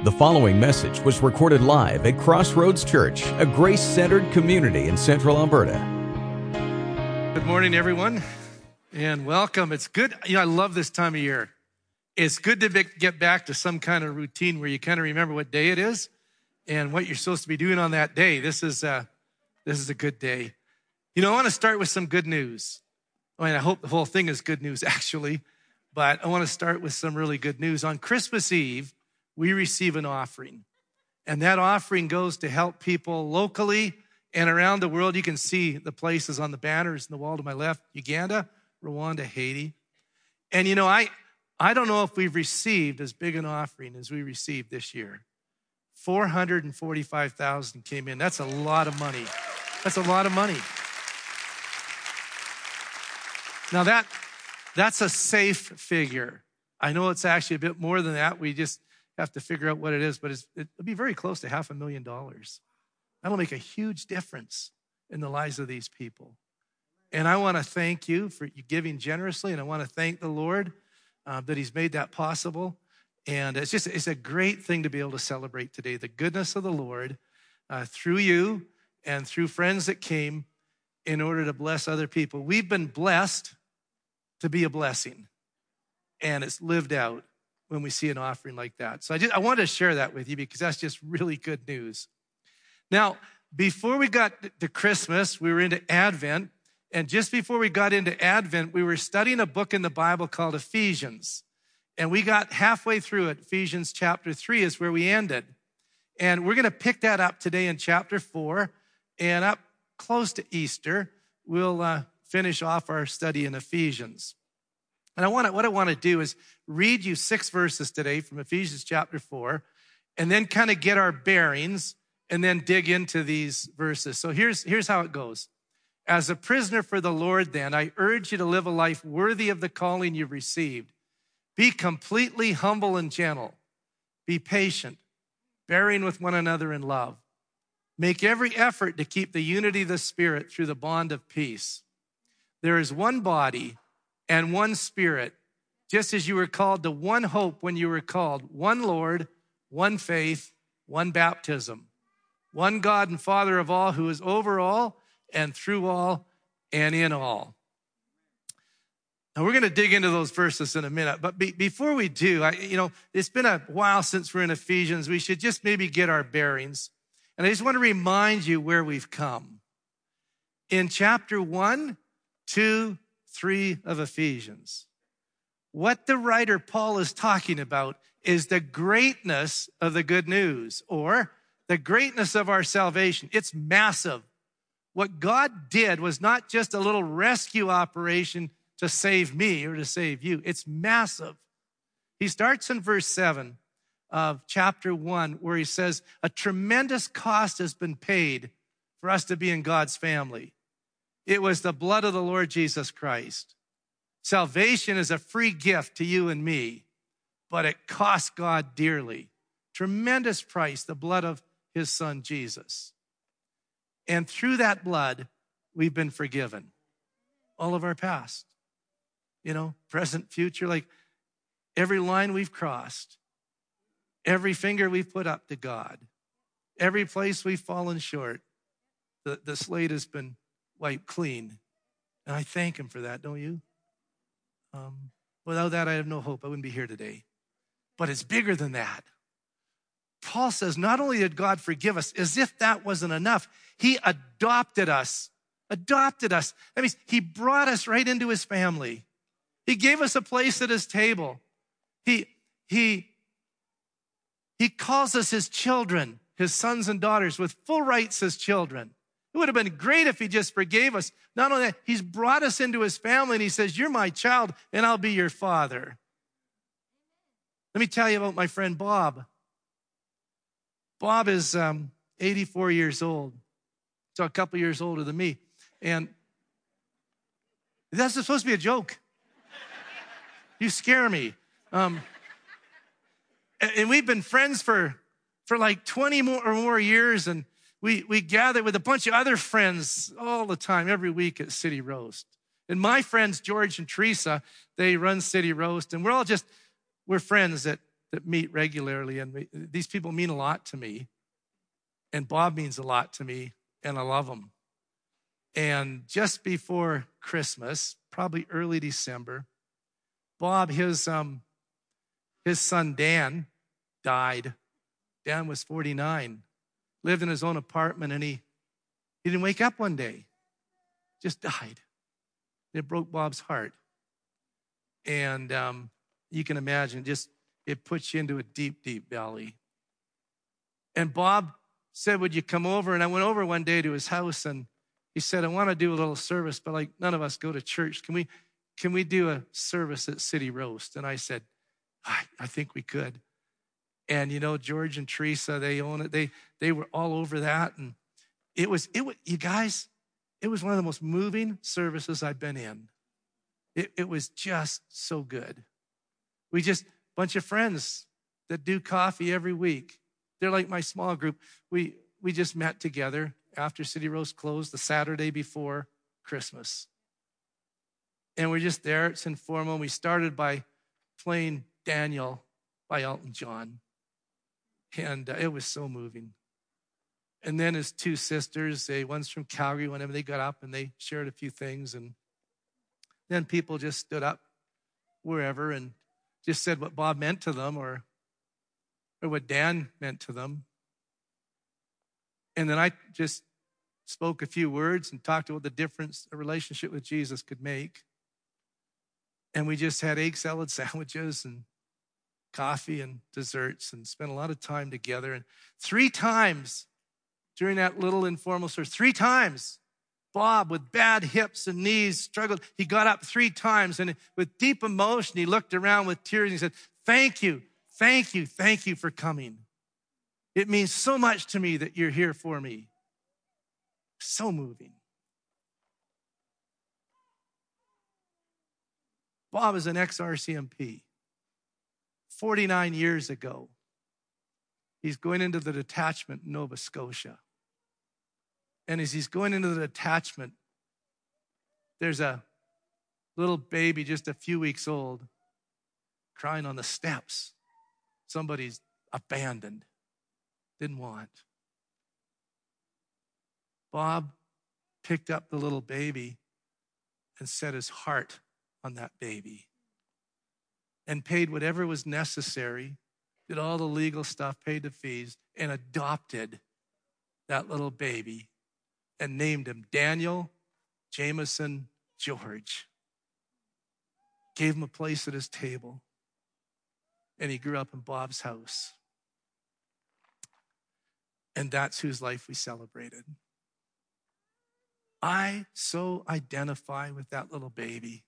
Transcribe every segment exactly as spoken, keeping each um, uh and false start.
The following message was recorded live at Crossroads Church, a grace-centered community in Central Alberta. Good morning, everyone, and welcome. It's good. You know, I love this time of year. It's good to be, get back to some kind of routine where you kind of remember what day it is and what you're supposed to be doing on that day. This is uh, this is a good day. You know, I want to start with some good news. I mean, I hope the whole thing is good news, actually, but I want to start with some really good news. On Christmas Eve, we receive an offering, and that offering goes to help people locally and around the world. You can see the places on the banners in the wall to my left: Uganda, Rwanda, Haiti. And you know, I, I don't know if we've received as big an offering as we received this year. four hundred forty-five thousand came in. That's a lot of money. That's a lot of money. Now that, that's a safe figure. I know it's actually a bit more than that. We just have to figure out what it is, but it's, it'll be very close to half a million dollars. That'll make a huge difference in the lives of these people. And I want to thank you for you giving generously, and I want to thank the Lord uh, that he's made that possible. And it's just, it's a great thing to be able to celebrate today, the goodness of the Lord uh, through you and through friends that came in order to bless other people. We've been blessed to be a blessing, and it's lived out when we see an offering like that. So I just, I wanted to share that with you because that's just really good news. Now, before we got to Christmas, we were into Advent. And just before we got into Advent, we were studying a book in the Bible called Ephesians. And we got halfway through it. Ephesians chapter three is where we ended. And we're going to pick that up today in chapter four. And up close to Easter, we'll uh, finish off our study in Ephesians. And I want to, what I want to do is read you six verses today from Ephesians chapter four, and then kind of get our bearings and then dig into these verses. So here's, here's how it goes. As a prisoner for the Lord, then, I urge you to live a life worthy of the calling you've received. Be completely humble and gentle. Be patient, bearing with one another in love. Make every effort to keep the unity of the Spirit through the bond of peace. There is one body and one Spirit, just as you were called to one hope when you were called, one Lord, one faith, one baptism, one God and Father of all, who is over all and through all and in all. Now, we're going to dig into those verses in a minute, but be, before we do, I, you know, it's been a while since we're in Ephesians. We should just maybe get our bearings. And I just want to remind you where we've come. In chapter one, two, three of Ephesians, what the writer Paul is talking about is the greatness of the good news, or the greatness of our salvation. It's massive. What God did was not just a little rescue operation to save me or to save you. It's massive. He starts in verse seven of chapter one, where he says, a tremendous cost has been paid for us to be in God's family. It was the blood of the Lord Jesus Christ. Salvation is a free gift to you and me, but it cost God dearly. Tremendous price, the blood of his son, Jesus. And through that blood, we've been forgiven. All of our past, you know, present, future, like every line we've crossed, every finger we've put up to God, every place we've fallen short, the, the slate has been wiped clean. And I thank him for that, don't you? Um, without that, I have no hope. I wouldn't be here today. But it's bigger than that. Paul says, not only did God forgive us, as if that wasn't enough, he adopted us, adopted us. That means he brought us right into his family. He gave us a place at his table. He, he, he calls us his children, his sons and daughters, with full rights as children. It would have been great if he just forgave us. Not only that, he's brought us into his family, and he says, you're my child, and I'll be your father. Let me tell you about my friend Bob. Bob is um, eighty-four years old, so a couple years older than me. And that's supposed to be a joke. You scare me. Um, and we've been friends for, for like twenty more or more years, and we, we gather with a bunch of other friends all the time, every week at City Roast. And my friends, George and Teresa, they run City Roast, and we're all just, we're friends that that meet regularly, and we, these people mean a lot to me. And Bob means a lot to me, and I love him. And just before Christmas, probably early December, Bob, his um, his son Dan, died. Dan was forty-nine, lived in his own apartment, and he, he didn't wake up one day, just died. It broke Bob's heart. And um, you can imagine, just it puts you into a deep, deep valley. And Bob said, would you come over? And I went over one day to his house, and he said, I want to do a little service, but like none of us go to church. Can we can we do a service at City Roast? And I said, I, I think we could. And, you know, George and Teresa, they own it. They they were all over that. And it was, it was, you guys, it was one of the most moving services I've been in. It, it was just so good. We just, bunch of friends that do coffee every week. They're like my small group. We we just met together after City Roast closed the Saturday before Christmas. And we're just there. It's informal. We started by playing Daniel by Elton John. And uh, it was so moving. And then his two sisters, they one's from Calgary, whenever they got up and they shared a few things. And then people just stood up wherever and just said what Bob meant to them or, or what Dan meant to them. And then I just spoke a few words and talked about the difference a relationship with Jesus could make. And we just had egg salad sandwiches and coffee and desserts and spent a lot of time together. And three times during that little informal service, three times, Bob, with bad hips and knees, struggled. He got up three times, and with deep emotion, he looked around with tears and he said, thank you, thank you, thank you for coming. It means so much to me that you're here for me. So moving. Bob is an ex-R C M P. forty-nine years ago, he's going into the detachment in Nova Scotia. And as he's going into the detachment, there's a little baby just a few weeks old crying on the steps. Somebody's abandoned, didn't want. Bob picked up the little baby and set his heart on that baby and paid whatever was necessary, did all the legal stuff, paid the fees, and adopted that little baby and named him Daniel Jameson George. Gave him a place at his table, and he grew up in Bob's house. And that's whose life we celebrated. I so identify with that little baby.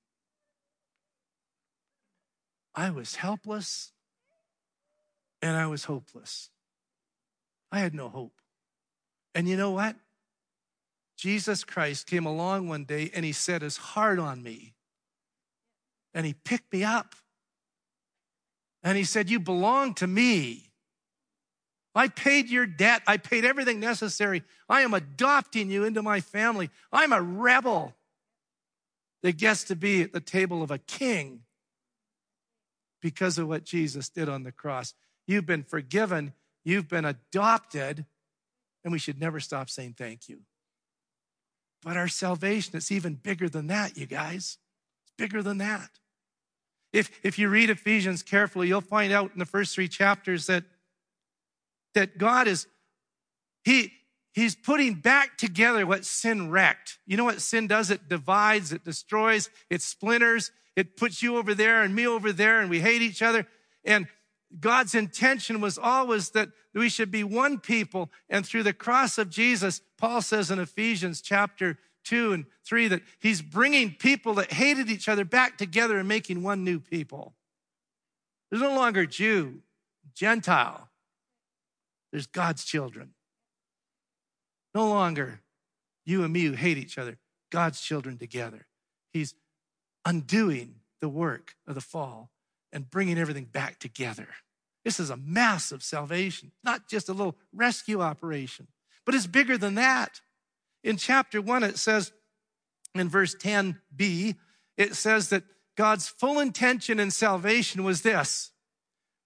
I was helpless and I was hopeless. I had no hope. And you know what? Jesus Christ came along one day and he set his heart on me. And he picked me up. And he said, you belong to me. I paid your debt. I paid everything necessary. I am adopting you into my family. I'm a rebel that gets to be at the table of a king because of what Jesus did on the cross. You've been forgiven. You've been adopted. And we should never stop saying thank you. But our salvation is even bigger than that, you guys. It's bigger than that. If, if you read Ephesians carefully, you'll find out in the first three chapters that, that God is, he, he's putting back together what sin wrecked. You know what sin does? It divides, it destroys, it splinters, it puts you over there and me over there, and we hate each other. And God's intention was always that we should be one people. And through the cross of Jesus, Paul says in Ephesians chapter two and three that he's bringing people that hated each other back together and making one new people. There's no longer Jew, Gentile. There's God's children. No longer you and me who hate each other, God's children together. He's undoing the work of the fall and bringing everything back together. This is a massive salvation, not just a little rescue operation, but it's bigger than that. In chapter one, it says, in verse ten b, it says that God's full intention in salvation was this,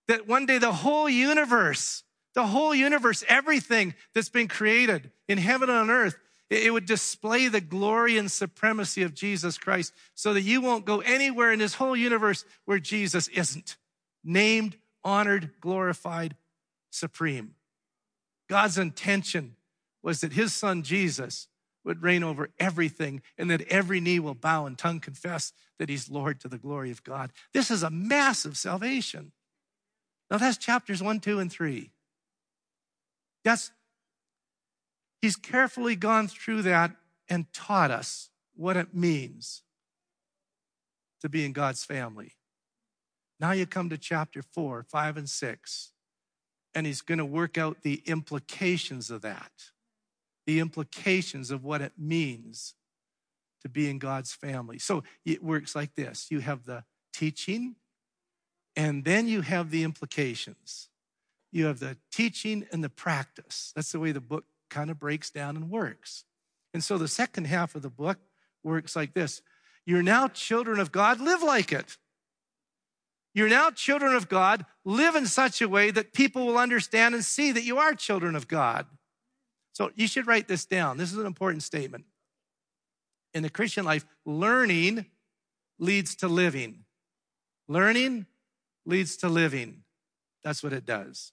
that one day the whole universe, the whole universe, everything that's been created in heaven and on earth, it would display the glory and supremacy of Jesus Christ so that you won't go anywhere in this whole universe where Jesus isn't. Named, honored, glorified, supreme. God's intention was that his son Jesus would reign over everything and that every knee will bow and tongue confess that he's Lord to the glory of God. This is a massive salvation. Now that's chapters one, two, and three. That's He's carefully gone through that and taught us what it means to be in God's family. Now you come to chapter four, five, and six, and he's going to work out the implications of that, the implications of what it means to be in God's family. So it works like this. You have the teaching, and then you have the implications. You have the teaching and the practice. That's the way the book kind of breaks down and works. And so the second half of the book works like this. You're now children of God, live like it. You're now children of God, live in such a way that people will understand and see that you are children of God. So you should write this down. This is an important statement. In the Christian life, learning leads to living. Learning leads to living. That's what it does.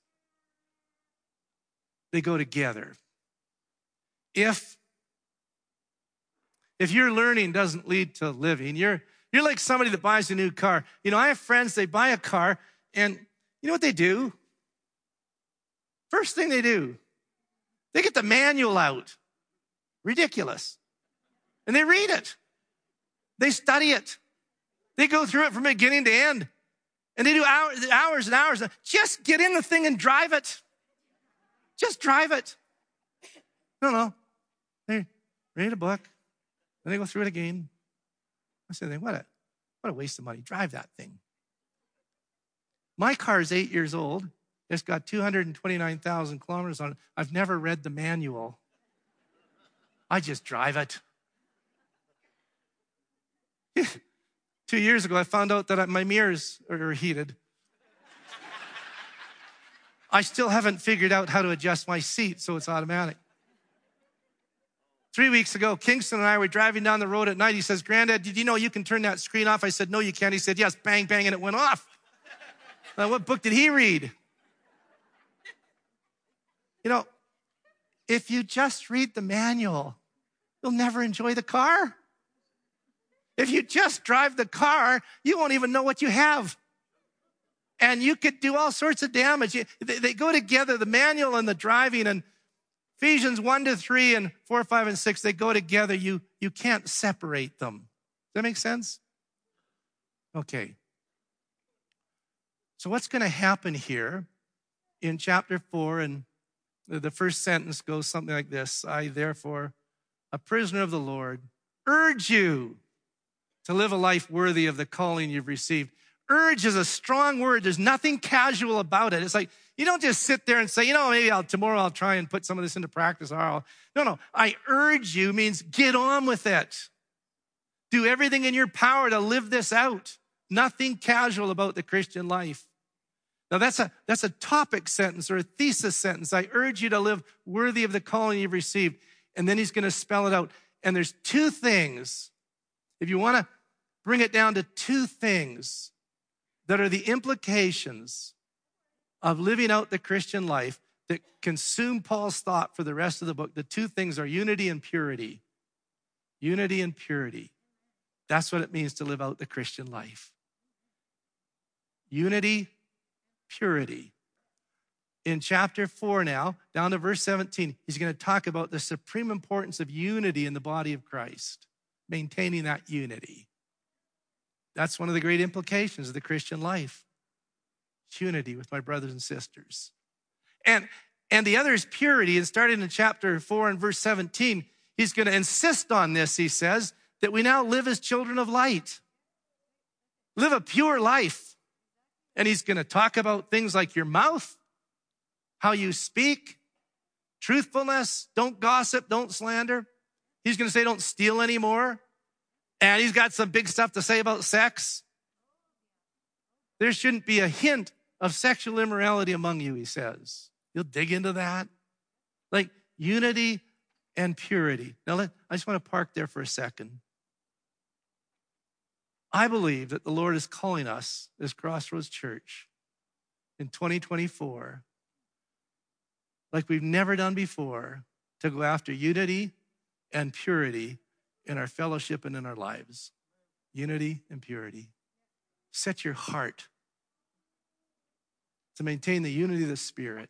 They go together. If, if your learning doesn't lead to living, you're, you're like somebody that buys a new car. You know, I have friends, they buy a car, and you know what they do? First thing they do, they get the manual out. Ridiculous. And they read it. They study it. They go through it from beginning to end. And they do hours, hours and hours. Just get in the thing and drive it. Just drive it. No, no. They read a book, and they go through it again. I said, what a, what a waste of money. Drive that thing. My car is eight years old. It's got two hundred twenty-nine thousand kilometers on it. I've never read the manual. I just drive it. Two years ago, I found out that my mirrors are heated. I still haven't figured out how to adjust my seat so it's automatic. Three weeks ago, Kingston and I were driving down the road at night. He says, Granddad, did you know you can turn that screen off? I said, no, you can't. He said, yes, bang, bang, and it went off. Now, what book did he read? You know, if you just read the manual, you'll never enjoy the car. If you just drive the car, you won't even know what you have. And you could do all sorts of damage. They, they go together, the manual and the driving, and Ephesians one to three and four, five, and six, they go together. You, you can't separate them. Does that make sense? Okay. So what's going to happen here in chapter four, and the first sentence goes something like this. I, therefore, a prisoner of the Lord, urge you to live a life worthy of the calling you've received. Urge is a strong word. There's nothing casual about it. It's like, you don't just sit there and say, you know, maybe I'll, tomorrow I'll try and put some of this into practice. Or I'll, no, no. I urge you means get on with it. Do everything in your power to live this out. Nothing casual about the Christian life. Now that's a, that's a topic sentence or a thesis sentence. I urge you to live worthy of the calling you've received. And then he's going to spell it out. And there's two things. If you want to bring it down to two things that are the implications of living out the Christian life that consume Paul's thought for the rest of the book, the two things are unity and purity. Unity and purity. That's what it means to live out the Christian life. Unity, purity. In chapter four now, down to verse seventeen, he's going to talk about the supreme importance of unity in the body of Christ, maintaining that unity. That's one of the great implications of the Christian life. Unity with my brothers and sisters. And, and the other is purity. And starting in chapter four and verse seventeen, he's going to insist on this, he says, that we now live as children of light. Live a pure life. And he's going to talk about things like your mouth, how you speak, truthfulness, don't gossip, don't slander. He's going to say don't steal anymore. And he's got some big stuff to say about sex. There shouldn't be a hint of sexual immorality among you, he says. You'll dig into that. Like unity and purity. Now, let, I just want to park there for a second. I believe that the Lord is calling us as Crossroads Church in twenty twenty-four, like we've never done before, to go after unity and purity in our fellowship and in our lives. Unity and purity. Set your heart to maintain the unity of the Spirit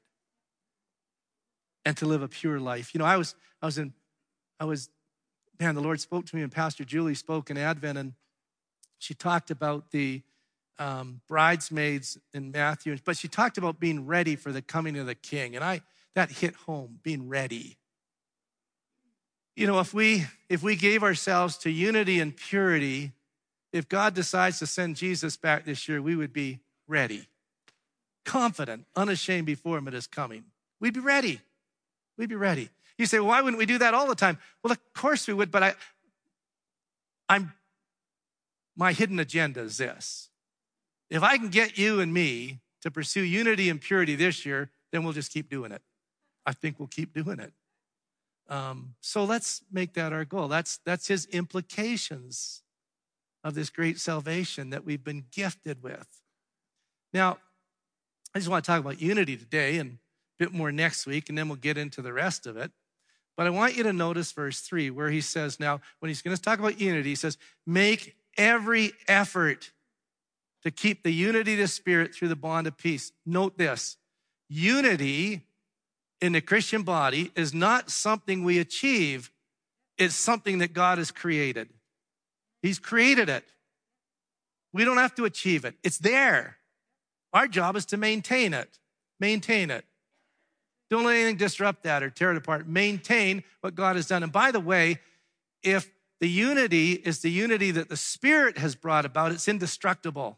and to live a pure life. You know, I was, I was in, I was, man, the Lord spoke to me and Pastor Julie spoke in Advent, and she talked about the um, bridesmaids in Matthew, but she talked about being ready for the coming of the King. And I, that hit home, being ready. You know, if we, if we gave ourselves to unity and purity, if God decides to send Jesus back this year, we would be ready, confident, unashamed before him at his coming. We'd be ready. We'd be ready. You say, well, why wouldn't we do that all the time? Well, of course we would, but I, I'm, my hidden agenda is this. If I can get you and me to pursue unity and purity this year, then we'll just keep doing it. I think we'll keep doing it. Um, so let's make that our goal. That's, that's his implications of this great salvation that we've been gifted with. Now, I just want to talk about unity today and a bit more next week, and then we'll get into the rest of it. But I want you to notice verse three, where he says now, when he's going to talk about unity, he says, make every effort to keep the unity of the Spirit through the bond of peace. Note this, unity in the Christian body is not something we achieve. It's something that God has created. He's created it. We don't have to achieve it. It's there. Our job is to maintain it. Maintain it. Don't let anything disrupt that or tear it apart. Maintain what God has done. And by the way, if the unity is the unity that the Spirit has brought about, it's indestructible.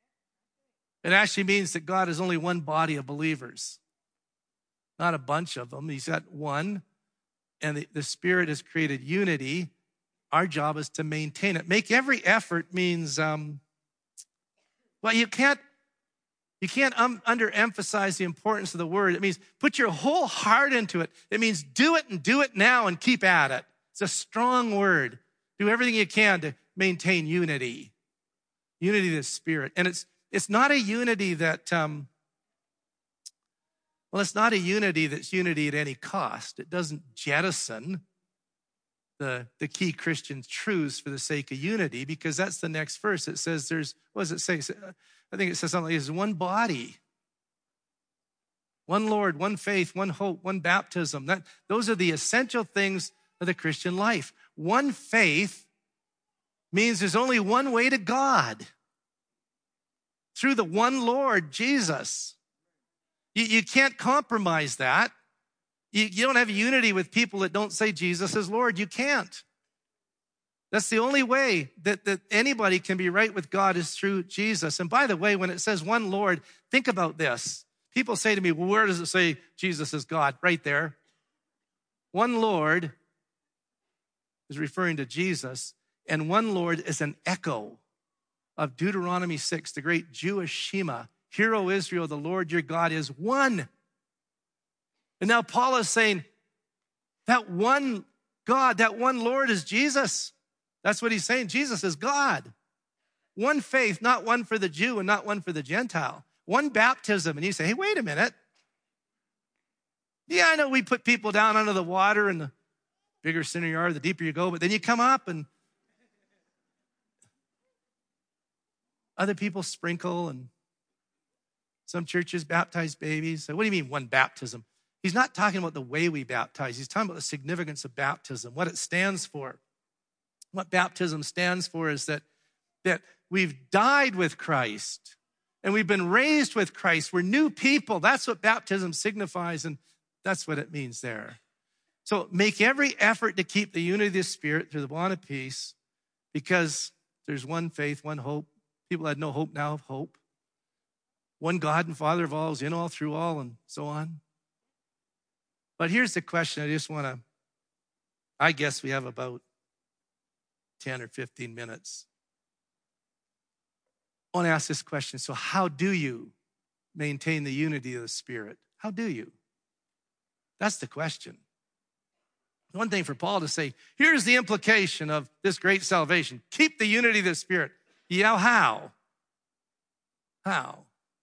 It actually means that God is only one body of believers, not a bunch of them. He's got one, and the, the Spirit has created unity. Our job is to maintain it. Make every effort means, um, well, you can't, you can't um, underemphasize the importance of the word. It means put your whole heart into it. It means do it and do it now and keep at it. It's a strong word. Do everything you can to maintain unity. Unity of the Spirit. And it's it's not a unity that, um, well, it's not a unity that's unity at any cost. It doesn't jettison the, the key Christian truths for the sake of unity, because that's the next verse. It says there's, what does it say? I think it says something like this, one body, one Lord, one faith, one hope, one baptism. That, those are the essential things of the Christian life. One faith means there's only one way to God, through the one Lord, Jesus. You, you can't compromise that. You, you don't have unity with people that don't say Jesus is Lord. You can't. That's the only way that, that anybody can be right with God is through Jesus. And by the way, when it says one Lord, think about this. People say to me, well, where does it say Jesus is God? Right there. One Lord is referring to Jesus, and one Lord is an echo of Deuteronomy six, the great Jewish Shema. Hear, O Israel, the Lord your God is one. And now Paul is saying that one God, that one Lord is Jesus. That's what he's saying. Jesus is God. One faith, not one for the Jew and not one for the Gentile. One baptism. And you say, hey, wait a minute. Yeah, I know we put people down under the water, and the bigger sinner you are, the deeper you go. But then you come up and other people sprinkle, and some churches baptize babies. So what do you mean one baptism? He's not talking about the way we baptize. He's talking about the significance of baptism, what it stands for. What baptism stands for is that, that we've died with Christ and we've been raised with Christ. We're new people. That's what baptism signifies, and that's what it means there. So make every effort to keep the unity of the Spirit through the bond of peace, because there's one faith, one hope. People had no hope, now have hope. One God and Father of all, is in all, through all, and so on. But here's the question I just want to, I guess we have about ten or fifteen minutes. I want to ask this question. So how do you maintain the unity of the Spirit? How do you? That's the question. One thing for Paul to say, here's the implication of this great salvation. Keep the unity of the Spirit. Yeah, how? How?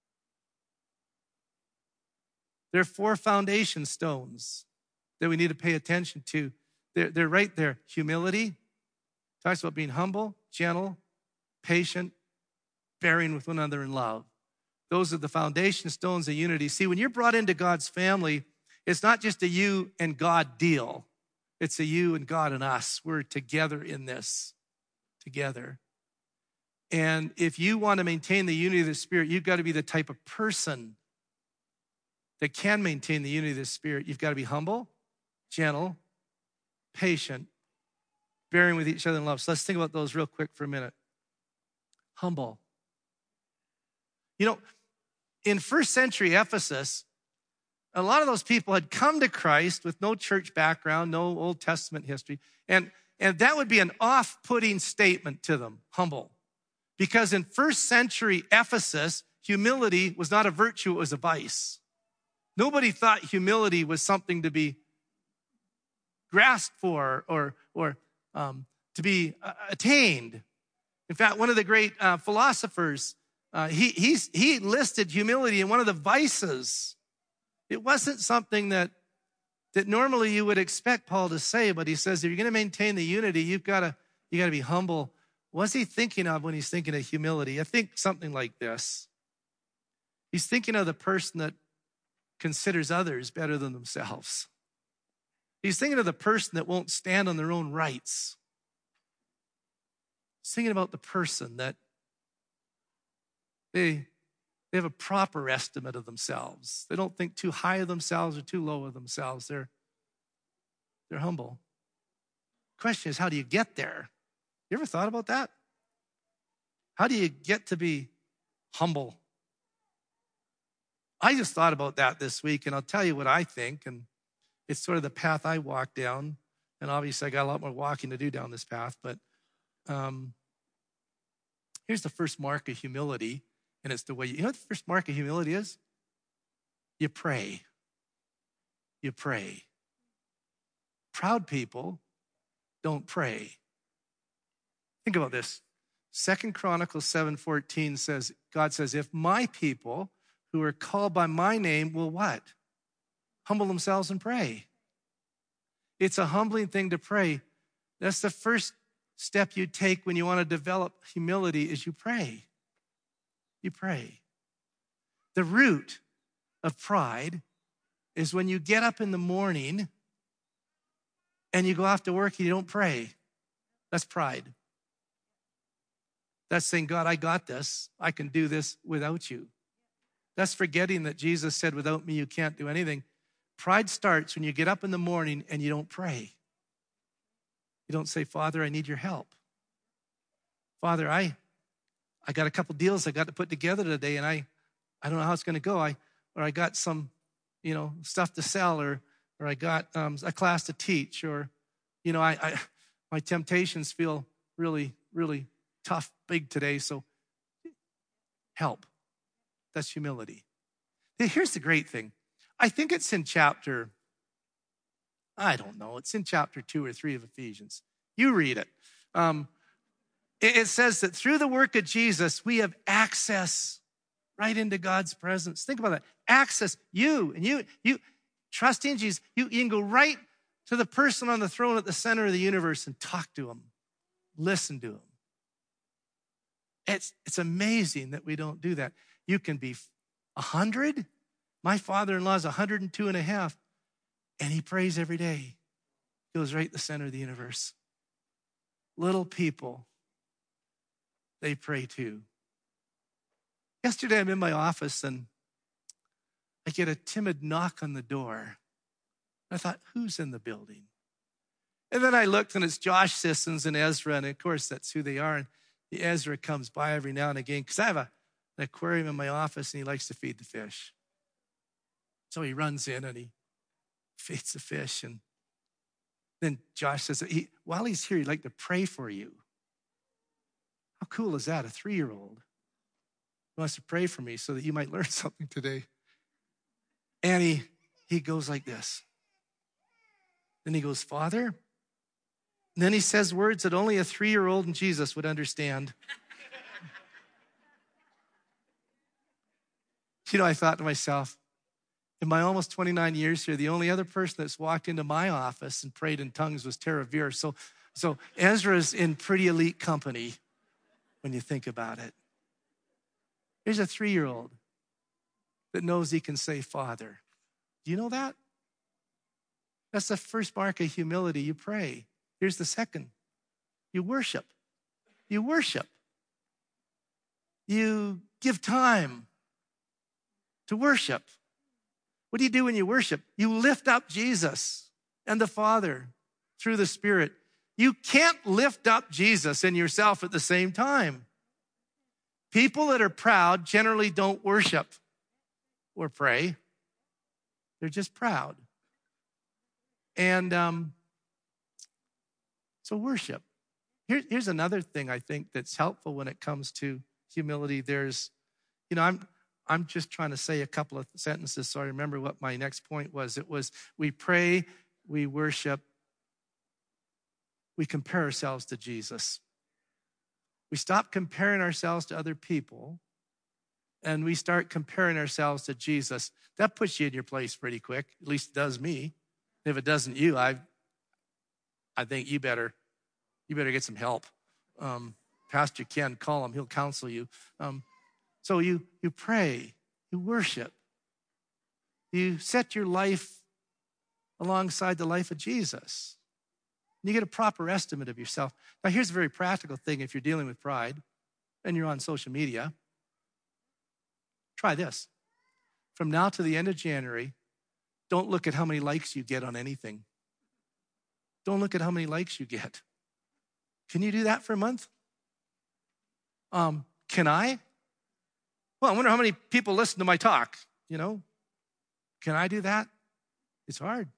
There are four foundation stones that we need to pay attention to. They're, they're right there. Humility, talks about being humble, gentle, patient, bearing with one another in love. Those are the foundation stones of unity. See, when you're brought into God's family, it's not just a you and God deal. It's a you and God and us. We're together in this, together. And if you want to maintain the unity of the Spirit, you've got to be the type of person that can maintain the unity of the Spirit. You've got to be humble, gentle, patient, bearing with each other in love. So let's think about those real quick for a minute. Humble. You know, in first century Ephesus, a lot of those people had come to Christ with no church background, no Old Testament history. And, and that would be an off-putting statement to them, humble. Because in first century Ephesus, humility was not a virtue, it was a vice. Nobody thought humility was something to be grasped for or, or um, to be uh, attained. In fact, one of the great uh, philosophers, uh, he, he's, he listed humility in one of the vices. It wasn't something that, that normally you would expect Paul to say, but he says, if you're going to maintain the unity, you've got to, you got to be humble. What's he thinking of when he's thinking of humility? I think something like this. He's thinking of the person that considers others better than themselves. He's thinking of the person that won't stand on their own rights. He's thinking about the person that they, they have a proper estimate of themselves. They don't think too high of themselves or too low of themselves. They're, they're humble. Question is, how do you get there? You ever thought about that? How do you get to be humble? I just thought about that this week, and I'll tell you what I think, and it's sort of the path I walk down, and obviously I got a lot more walking to do down this path, but um, here's the first mark of humility, and it's the way, you, you know what the first mark of humility is? You pray. You pray. Proud people don't pray. Think about this. Second Chronicles seven fourteen says, God says, if my people who are called by my name will what? Humble themselves and pray. It's a humbling thing to pray. That's the first step you take when you want to develop humility is you pray. You pray. The root of pride is when you get up in the morning and you go off to work and you don't pray. That's pride. That's saying, God, I got this. I can do this without you. That's forgetting that Jesus said, without me, you can't do anything. Pride starts when you get up in the morning and you don't pray. You don't say, Father, I need your help. Father, I, I got a couple deals I got to put together today, and I, I don't know how it's going to go. I, or I got some, you know, stuff to sell, or, or I got um, a class to teach, or, you know, I, I, my temptations feel really, really tough, big today. So help. That's humility. Here's the great thing. I think it's in chapter, I don't know, it's in chapter two or three of Ephesians. You read it. Um, it, it says that through the work of Jesus, we have access right into God's presence. Think about that. Access, you and you, you trust in Jesus. You, you can go right to the person on the throne at the center of the universe and talk to him, listen to him. It's, it's amazing that we don't do that. You can be a hundred. My father-in-law is one hundred two and a half, and he prays every day. He goes right to the center of the universe. Little people, they pray too. Yesterday, I'm in my office, and I get a timid knock on the door. I thought, who's in the building? And then I looked, and it's Josh Sissons and Ezra, and of course, that's who they are. And the Ezra comes by every now and again because I have a, an aquarium in my office, and he likes to feed the fish. So he runs in, and he feeds the fish. And then Josh says, he, while he's here, he'd like to pray for you. How cool is that, a three-year-old? He wants to pray for me so that you might learn something today. And he, he goes like this. Then he goes, Father. And then he says words that only a three-year-old and Jesus would understand. You know, I thought to myself, in my almost twenty-nine years here, the only other person that's walked into my office and prayed in tongues was Tara Veer. So, so Ezra's in pretty elite company when you think about it. Here's a three-year-old that knows he can say, Father. Do you know that? That's the first mark of humility. You pray. Here's the second. You worship. You worship. You give time to worship. What do you do when you worship? You lift up Jesus and the Father through the Spirit. You can't lift up Jesus and yourself at the same time. People that are proud generally don't worship or pray. They're just proud. And um, so worship. Here, here's another thing I think that's helpful when it comes to humility. There's, you know, I'm I'm just trying to say a couple of sentences so I remember what my next point was. It was we pray, we worship, we compare ourselves to Jesus. We stop comparing ourselves to other people and we start comparing ourselves to Jesus. That puts you in your place pretty quick. At least it does me. If it doesn't you, I I think you better you better get some help. Um, Pastor Ken, call him. He'll counsel you. Um, so you you pray, you worship, you set your life alongside the life of Jesus. And you get a proper estimate of yourself. Now, here's a very practical thing if you're dealing with pride and you're on social media. Try this. From now to the end of January, don't look at how many likes you get on anything. Don't look at how many likes you get. Can you do that for a month? Um, can I? Well, I wonder how many people listen to my talk, you know? Can I do that? It's hard.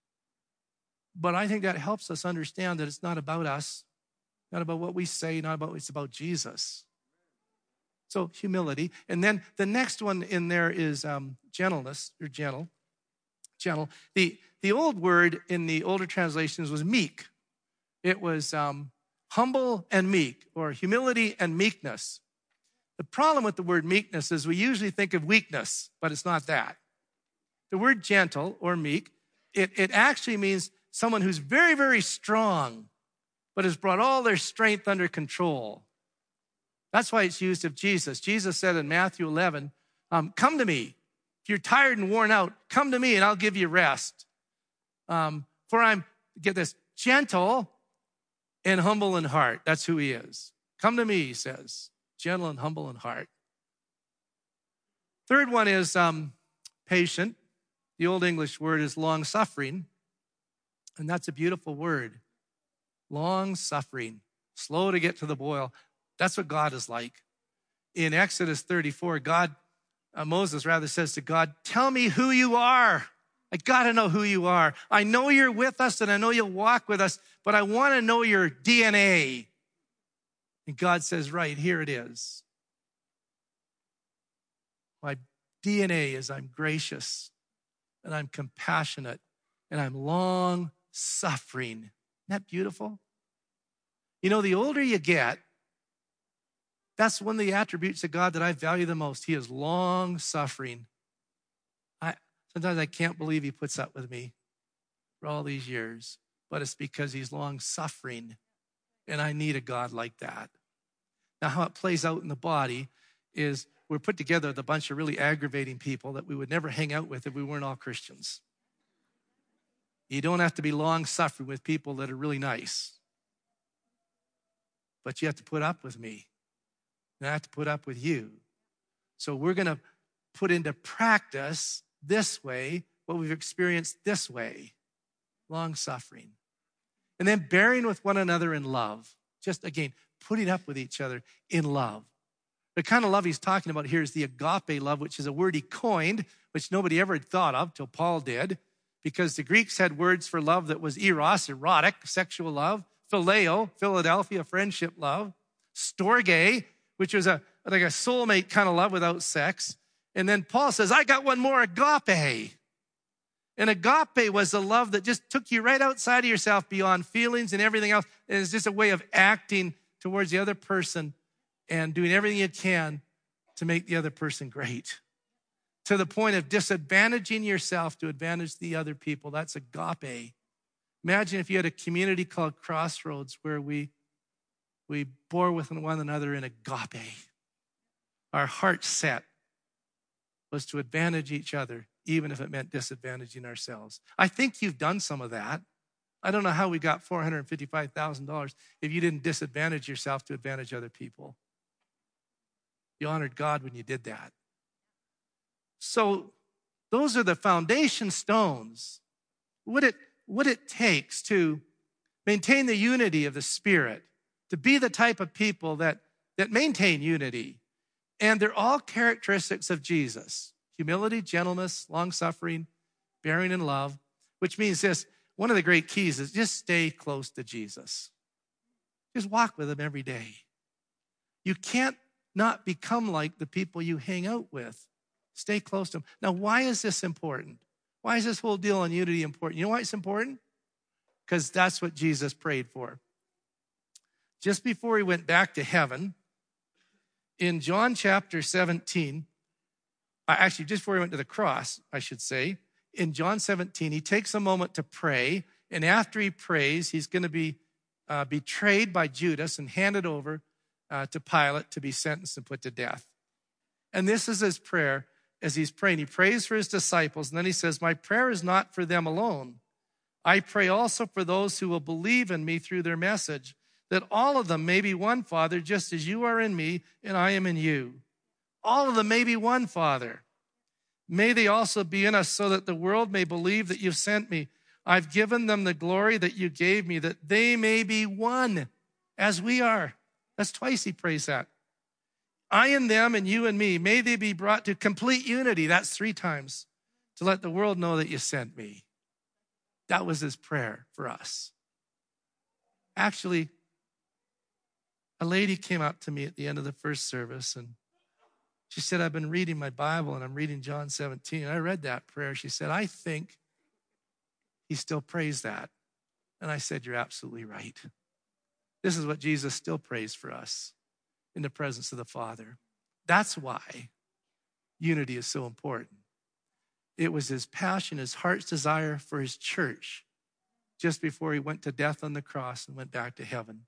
But I think that helps us understand that it's not about us, not about what we say, not about, it's about Jesus. So humility. And then the next one in there is um, gentleness, or gentle. Gentle. The, the old word in the older translations was meek. It was um, humble and meek, or humility and meekness. The problem with the word meekness is we usually think of weakness, but it's not that. The word gentle or meek, it, it actually means someone who's very, very strong, but has brought all their strength under control. That's why it's used of Jesus. Jesus said in Matthew eleven, um, come to me. If you're tired and worn out, come to me and I'll give you rest. Um, for I'm, get this, gentle and humble in heart. That's who he is. Come to me, he says, gentle and humble in heart. Third one is um, patient. The Old English word is long-suffering, and that's a beautiful word. Long-suffering, slow to get to the boil. That's what God is like. In Exodus thirty-four, God, uh, Moses rather says to God, tell me who you are. I got to know who you are. I know you're with us and I know you'll walk with us, but I want to know your D N A. And God says, right, here it is. My D N A is I'm gracious and I'm compassionate and I'm long-suffering. Isn't that beautiful? You know, the older you get, that's one of the attributes of God that I value the most. He is long-suffering. I sometimes I can't believe he puts up with me for all these years, but it's because he's long-suffering, and I need a God like that. Now, how it plays out in the body is we're put together with a bunch of really aggravating people that we would never hang out with if we weren't all Christians. You don't have to be long-suffering with people that are really nice, but you have to put up with me. And I have to put up with you. So we're going to put into practice this way what we've experienced this way, long-suffering. And then bearing with one another in love. Just, again, putting up with each other in love. The kind of love he's talking about here is the agape love, which is a word he coined, which nobody ever had thought of till Paul did, because the Greeks had words for love that was eros, erotic, sexual love, phileo, Philadelphia, friendship love, storge, which was a, like a soulmate kind of love without sex. And then Paul says, I got one more, agape. And agape was a love that just took you right outside of yourself beyond feelings and everything else. And it's just a way of acting towards the other person and doing everything you can to make the other person great. To the point of disadvantaging yourself to advantage the other people. That's agape. Imagine if you had a community called Crossroads where we, we bore with one another in agape. Our heart set was to advantage each other, even if it meant disadvantaging ourselves. I think you've done some of that. I don't know how we got four hundred fifty-five thousand dollars if you didn't disadvantage yourself to advantage other people. You honored God when you did that. So those are the foundation stones. What it, what it takes to maintain the unity of the Spirit, to be the type of people that, that maintain unity. And they're all characteristics of Jesus. Humility, gentleness, long-suffering, bearing in love, which means this, one of the great keys is just stay close to Jesus. Just walk with him every day. You can't not become like the people you hang out with. Stay close to him. Now, why is this important? Why is this whole deal on unity important? You know why it's important? Because that's what Jesus prayed for. Just before he went back to heaven, in John chapter seventeen, actually just before he went to the cross, I should say, in John seventeen, he takes a moment to pray, and after he prays, he's going to be uh, betrayed by Judas and handed over uh, to Pilate to be sentenced and put to death. And this is his prayer as he's praying. He prays for his disciples, and then he says, my prayer is not for them alone. I pray also for those who will believe in me through their message, that all of them may be one, Father, just as you are in me and I am in you. All of them may be one, Father. May they also be in us so that the world may believe that you've sent me. I've given them the glory that you gave me, that they may be one as we are. That's twice he prays that. I and them and you and me, may they be brought to complete unity. That's three times. To let the world know that you sent me. That was his prayer for us. Actually, a lady came up to me at the end of the first service and she said, I've been reading my Bible and I'm reading John seventeen. I read that prayer. She said, I think he still prays that. And I said, you're absolutely right. This is what Jesus still prays for us in the presence of the Father. That's why unity is so important. It was his passion, his heart's desire for his church just before he went to death on the cross and went back to heaven.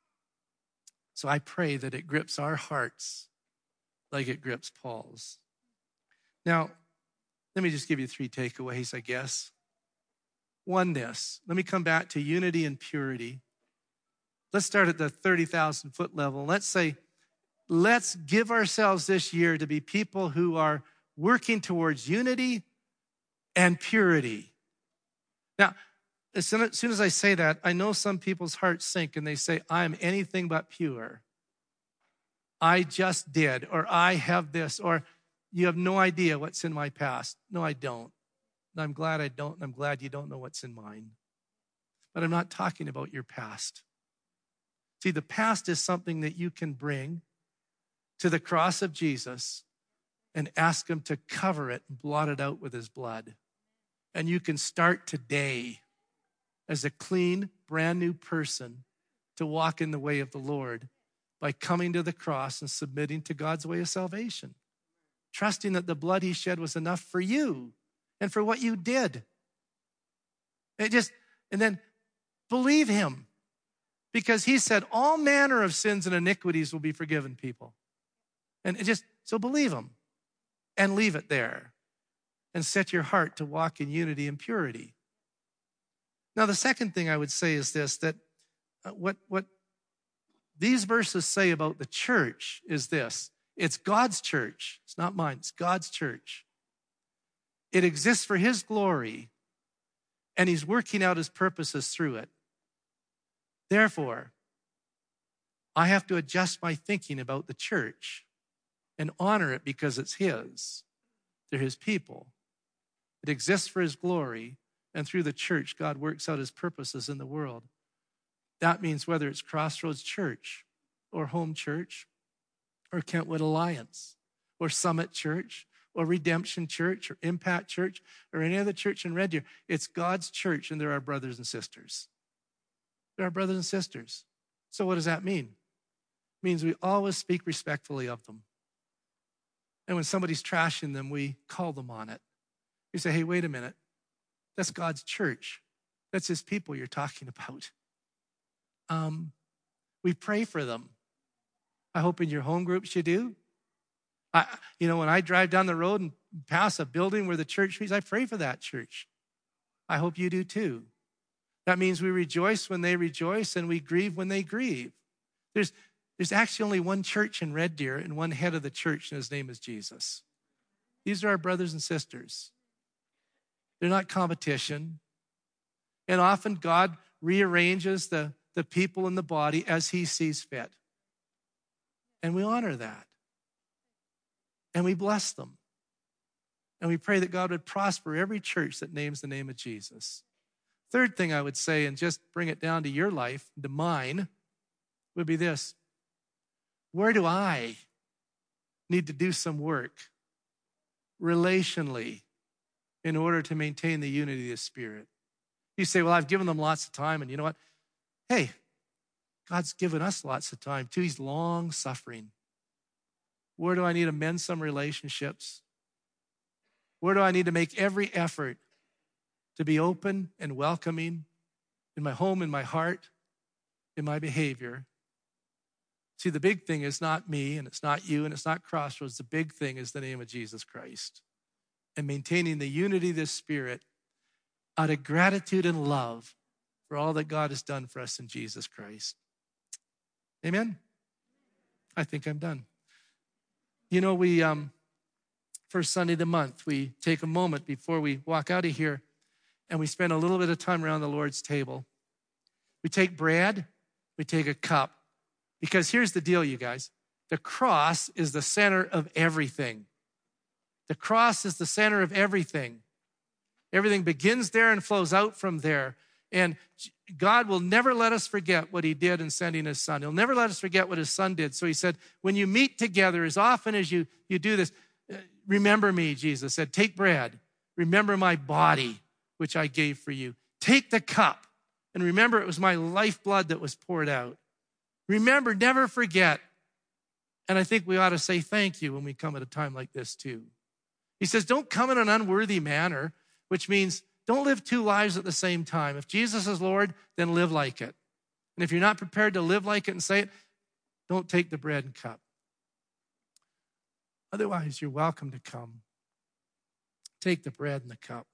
So I pray that it grips our hearts like it grips Paul's. Now, let me just give you three takeaways, I guess. One, this. Let me come back to unity and purity. Let's start at the thirty thousand foot level. Let's say, let's give ourselves this year to be people who are working towards unity and purity. Now, as soon as, soon as I say that, I know some people's hearts sink and they say, I'm anything but pure. I just did, or I have this, or you have no idea what's in my past. No, I don't. And I'm glad I don't, and I'm glad you don't know what's in mine. But I'm not talking about your past. See, the past is something that you can bring to the cross of Jesus and ask him to cover it and blot it out with his blood. And you can start today as a clean, brand new person to walk in the way of the Lord by coming to the cross and submitting to God's way of salvation, trusting that the blood he shed was enough for you and for what you did. It just, and then believe him, because he said all manner of sins and iniquities will be forgiven people. And it just, so believe him and leave it there and set your heart to walk in unity and purity. Now, the second thing I would say is this, that what, what these verses say about the church is this. It's God's church. It's not mine. It's God's church. It exists for his glory, and he's working out his purposes through it. Therefore, I have to adjust my thinking about the church and honor it because it's his. They're his people. It exists for his glory, and through the church, God works out his purposes in the world. That means whether it's Crossroads Church or Home Church or Kentwood Alliance or Summit Church or Redemption Church or Impact Church or any other church in Red Deer. It's God's church, and they're our brothers and sisters. They're our brothers and sisters. So what does that mean? It means we always speak respectfully of them. And when somebody's trashing them, we call them on it. We say, hey, wait a minute. That's God's church. That's his people you're talking about. Um, we pray for them. I hope in your home groups you do. I, you know, when I drive down the road and pass a building where the church meets, I pray for that church. I hope you do too. That means we rejoice when they rejoice and we grieve when they grieve. There's, there's actually only one church in Red Deer and one head of the church, and his name is Jesus. These are our brothers and sisters. They're not competition. And often God rearranges the, the people in the body as he sees fit. And we honor that. And we bless them. And we pray that God would prosper every church that names the name of Jesus. Third thing I would say, and just bring it down to your life, to mine, would be this. Where do I need to do some work relationally in order to maintain the unity of the Spirit? You say, well, I've given them lots of time, and you know what? Hey, God's given us lots of time too. He's long suffering. Where do I need to mend some relationships? Where do I need to make every effort to be open and welcoming in my home, in my heart, in my behavior? See, the big thing is not me, and it's not you, and it's not Crossroads. The big thing is the name of Jesus Christ and maintaining the unity of the Spirit out of gratitude and love for all that God has done for us in Jesus Christ. Amen? I think I'm done. You know, we, um, first Sunday of the month, we take a moment before we walk out of here and we spend a little bit of time around the Lord's table. We take bread, we take a cup, because here's the deal, you guys. The cross is the center of everything. The cross is the center of everything. Everything begins there and flows out from there. And God will never let us forget what he did in sending his son. He'll never let us forget what his son did. So he said, when you meet together, as often as you, you do this, remember me, Jesus said, take bread. Remember my body, which I gave for you. Take the cup and remember it was my lifeblood that was poured out. Remember, never forget. And I think we ought to say thank you when we come at a time like this too. He says, don't come in an unworthy manner, which means don't live two lives at the same time. If Jesus is Lord, then live like it. And if you're not prepared to live like it and say it, don't take the bread and cup. Otherwise, you're welcome to come. Take the bread and the cup.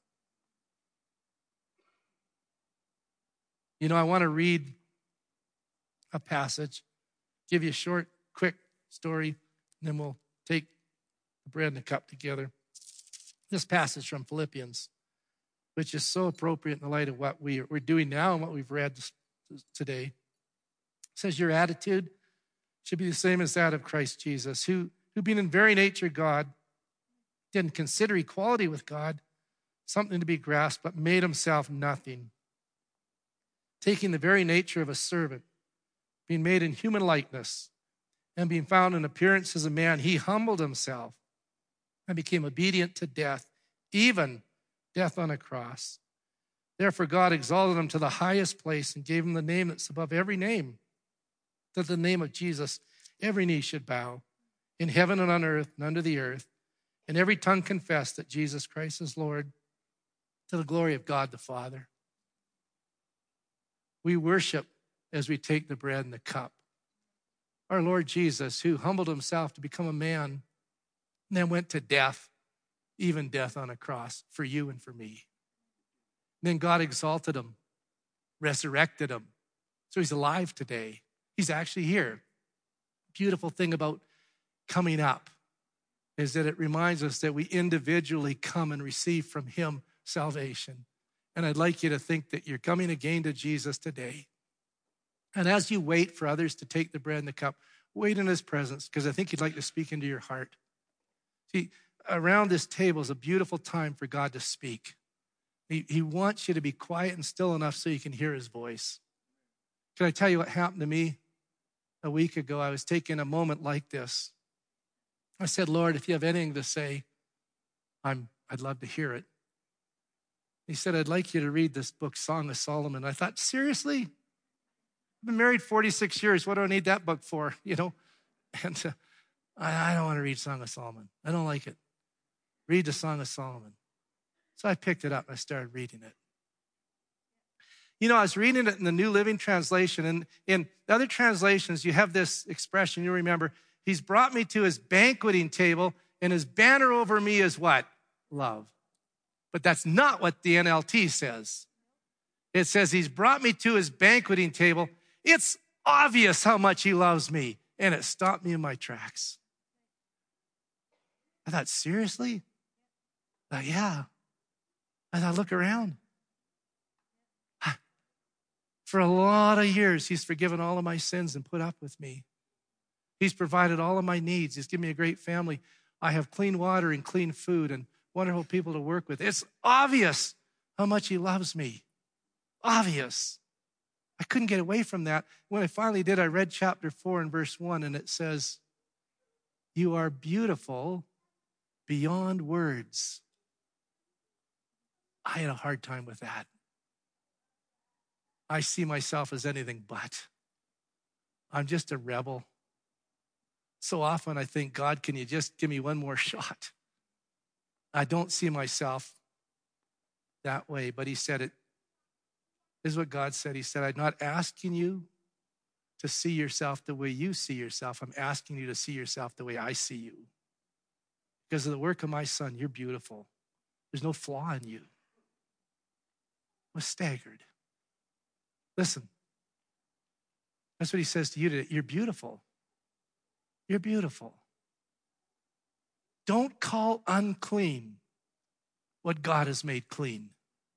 You know, I want to read a passage, give you a short, quick story, and then we'll take the bread and the cup together. This passage from Philippians, which is so appropriate in the light of what we, we're doing now and what we've read this, today. It says, your attitude should be the same as that of Christ Jesus, who, who being in very nature God, didn't consider equality with God something to be grasped, but made himself nothing, taking the very nature of a servant, being made in human likeness, and being found in appearance as a man, he humbled himself and became obedient to death, even death on a cross. Therefore, God exalted him to the highest place and gave him the name that's above every name, that the name of Jesus, every knee should bow in heaven and on earth and under the earth, and every tongue confess that Jesus Christ is Lord, to the glory of God the Father. We worship as we take the bread and the cup. Our Lord Jesus, who humbled himself to become a man, and then went to death, even death on a cross for you and for me. And then God exalted him, resurrected him. So he's alive today. He's actually here. Beautiful thing about coming up is that it reminds us that we individually come and receive from him salvation. And I'd like you to think that you're coming again to Jesus today. And as you wait for others to take the bread and the cup, wait in his presence, because I think he'd like to speak into your heart. See, around this table is a beautiful time for God to speak. He, he wants you to be quiet and still enough so you can hear his voice. Can I tell you what happened to me a week ago? I was taking a moment like this. I said, Lord, if you have anything to say, I'm, I'd love to hear it. He said, I'd like you to read this book, Song of Solomon. I thought, seriously? I've been married forty-six years. What do I need that book for? You know? And uh, I, I don't want to read Song of Solomon. I don't like it. Read the Song of Solomon. So I picked it up and I started reading it. You know, I was reading it in the New Living Translation, and in other translations, you have this expression, you remember, he's brought me to his banqueting table, and his banner over me is what? Love. But that's not what the N L T says. It says he's brought me to his banqueting table. It's obvious how much he loves me. And it stopped me in my tracks. I thought, seriously? I thought, yeah. I thought, look around. For a lot of years, he's forgiven all of my sins and put up with me. He's provided all of my needs. He's given me a great family. I have clean water and clean food and wonderful people to work with. It's obvious how much he loves me. Obvious. I couldn't get away from that. When I finally did, I read chapter four and verse one, and it says, you are beautiful beyond words. I had a hard time with that. I see myself as anything but. I'm just a rebel. So often I think, God, can you just give me one more shot? I don't see myself that way, but he said it. This is what God said. He said, I'm not asking you to see yourself the way you see yourself. I'm asking you to see yourself the way I see you. Because of the work of my son, you're beautiful. There's no flaw in you. I was staggered. Listen, that's what he says to you today. You're beautiful. You're beautiful. Don't call unclean what God has made clean.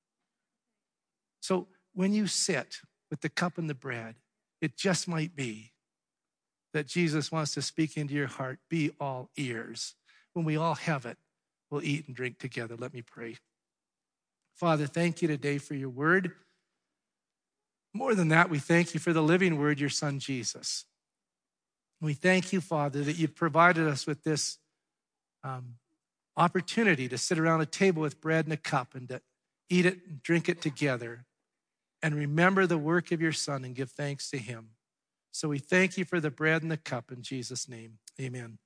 So when you sit with the cup and the bread, it just might be that Jesus wants to speak into your heart. Be all ears. When we all have it, we'll eat and drink together. Let me pray. Father, thank you today for your word. More than that, we thank you for the living word, your son, Jesus. We thank you, Father, that you've provided us with this um, opportunity to sit around a table with bread and a cup and to eat it and drink it together and remember the work of your son and give thanks to him. So we thank you for the bread and the cup in Jesus' name. Amen.